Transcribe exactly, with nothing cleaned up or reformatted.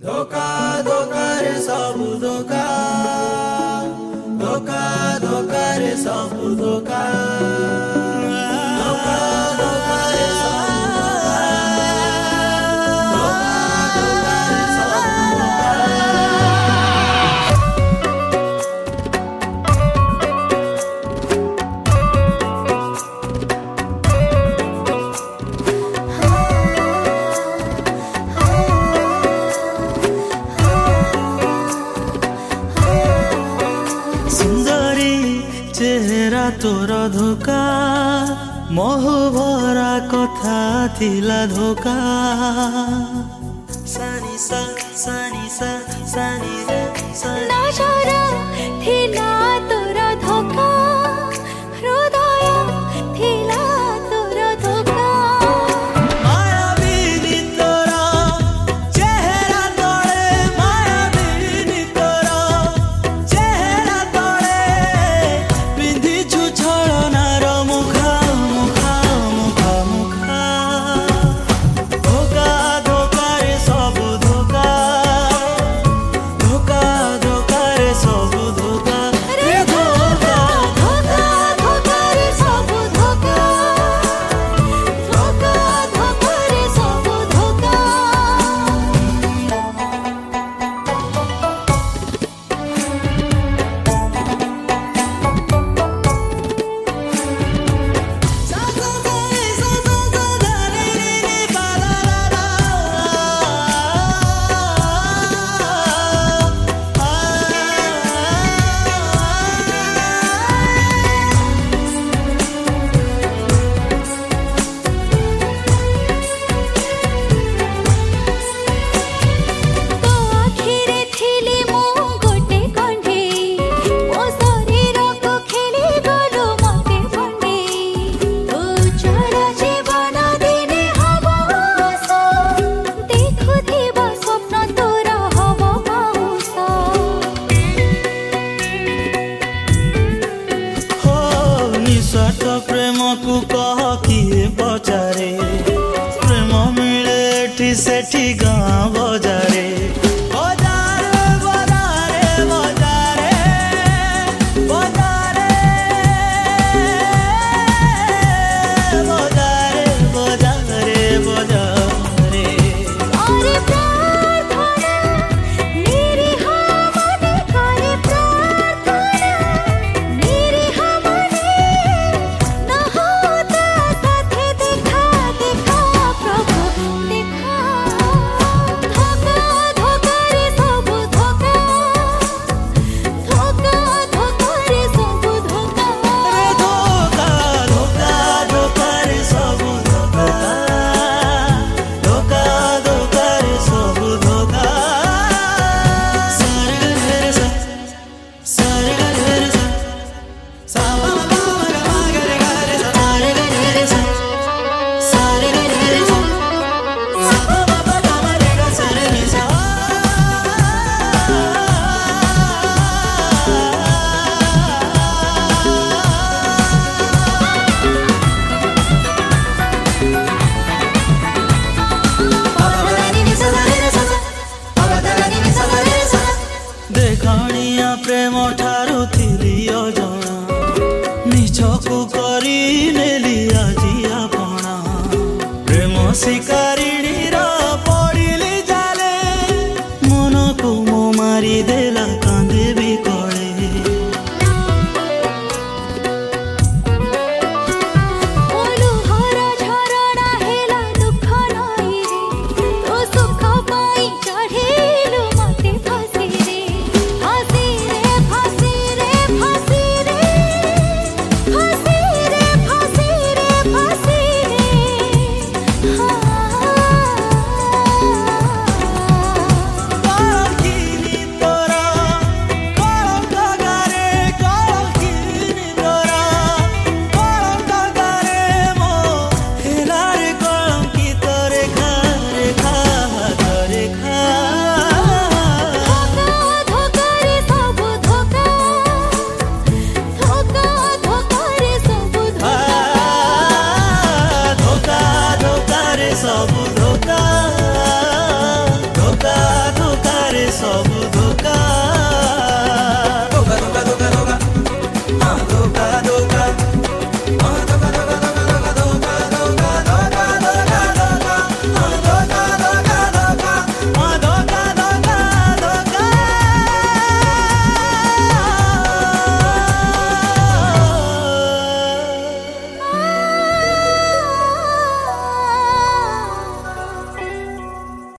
धोखा धोखा रे सबु धोखा, धोखा धोखा रे सबु धोखा, धोखा धोखा रे सबु धोखा, धोखा धोखा रे सबु धोखा। सुंदरी चेहरा तोर धोखा, मोह भरा कथा थिला धोखा। सानी सा सानी सा सानी रे सानी नजरा थिला तोर धोखा, हृदय थिला तोर धोखा। मायाबिनी तोरा चेहरा तोड़े, मायाबिनी तोरा चेहरा तोड़े पिंधी छु छळनार मुखा मुखा मुखा मुखा। धोखा धोखा रे सबु धोखा, धोखा धोखा रे सबु धोखा रे धोखा। धोखा धोखा रे सबु धोखा, धोखा धोखा रे सबु धोखा। तो आखिरे थिली मु गोटे कंढे, मो शरीर को खेली गलो मते भंडे। तो चढ़ जीवन दिने हब आस, देखुथिबा स्वप्न तोर हब पाउस। हो निस्वार्थ प्रेम को कह किए पचारे, प्रेम मिले एठी सेठी गाँ बजारे। बजारे बजारे बजारे बजारे बजारे बजारे बजारे। करे प्रार्थना निरीह मने, करे प्रार्थना निरीह मने। न होता साथे देखा देखा प्रभु देखा। धोखा धोखा रे सबु धोखा, धोखा धोखा रे सबु धोखा। रे धोखा धोखा धोखा रे सबु धोखा, धोखा धोखा रे सबु धोखा। सारे रे सा सारे रे सा सा मा मा मा गा मा गा रे गा रे सा। सारे रे सा सारे रे सा सा मा मा मा गा मा रे गा सा रे रे सा। देखणिया प्रेम ठा